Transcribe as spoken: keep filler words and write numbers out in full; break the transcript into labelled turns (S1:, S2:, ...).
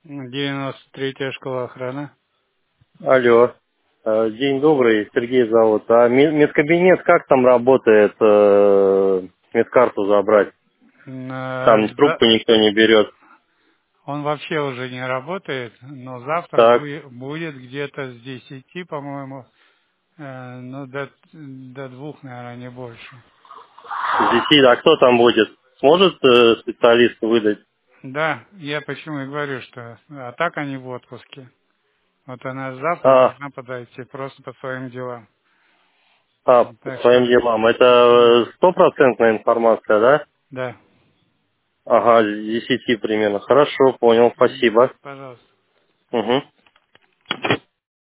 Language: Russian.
S1: девяносто третья школа охраны.
S2: Алло. Э, День добрый, Сергей зовут. А ме- медкабинет как там работает? э, Медкарту забрать? Там
S1: Э, за-
S2: трубку никто не берет.
S1: Он вообще уже не работает, но завтра
S2: Так,
S1: будет, будет где-то с десяти, по-моему, э, ну, до, до двух, наверное, не больше.
S2: с десяти, а кто там будет? Сможет э, специалист выдать?
S1: Да, я почему и говорю, что а так они в отпуске. Вот она завтра
S2: А,
S1: должна подойти просто по своим делам.
S2: а, по
S1: Так
S2: своим
S1: что,
S2: делам. Это э, стопроцентная информация, да?
S1: да,
S2: Ага, с десяти примерно. Хорошо, понял,
S1: М,
S2: спасибо.
S1: пожалуйста.
S2: Угу.